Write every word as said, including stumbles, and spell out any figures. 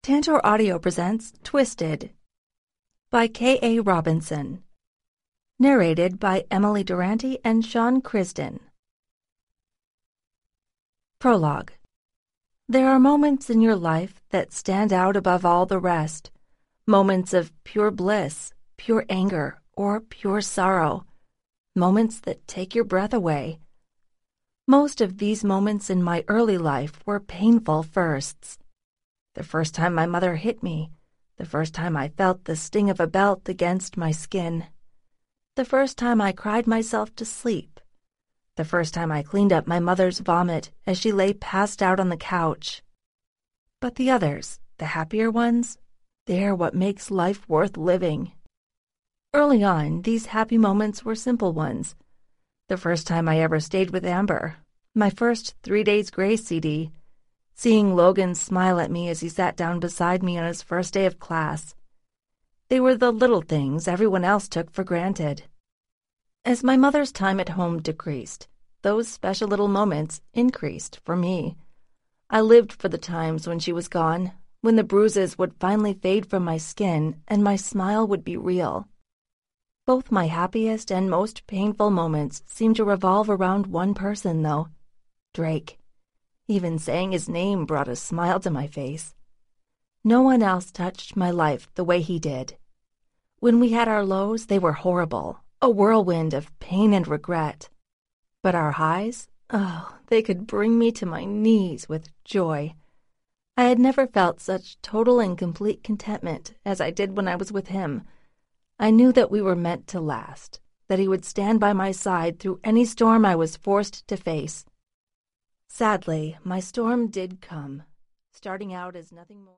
Tantor Audio presents Twisted by K A Robinson. Narrated by Emily Durante and Sean Crisden. Prologue. There are moments in your life that stand out above all the rest. Moments of pure bliss, pure anger, or pure sorrow. Moments that take your breath away. Most of these moments in my early life were painful firsts. The first time my mother hit me, the first time I felt the sting of a belt against my skin, the first time I cried myself to sleep, the first time I cleaned up my mother's vomit as she lay passed out on the couch. But the others, the happier ones, they're what makes life worth living. Early on, these happy moments were simple ones. The first time I ever stayed with Amber, my first Three Days Grace C D, seeing Logan smile at me as he sat down beside me on his first day of class. They were the little things everyone else took for granted. As my mother's time at home decreased, those special little moments increased for me. I lived for the times when she was gone, when the bruises would finally fade from my skin and my smile would be real. Both my happiest and most painful moments seemed to revolve around one person, though, Drake. Even saying his name brought a smile to my face. No one else touched my life the way he did. When we had our lows, they were horrible, a whirlwind of pain and regret. But our highs, oh, they could bring me to my knees with joy. I had never felt such total and complete contentment as I did when I was with him. I knew that we were meant to last, that he would stand by my side through any storm I was forced to face. Sadly, my storm did come, starting out as nothing more.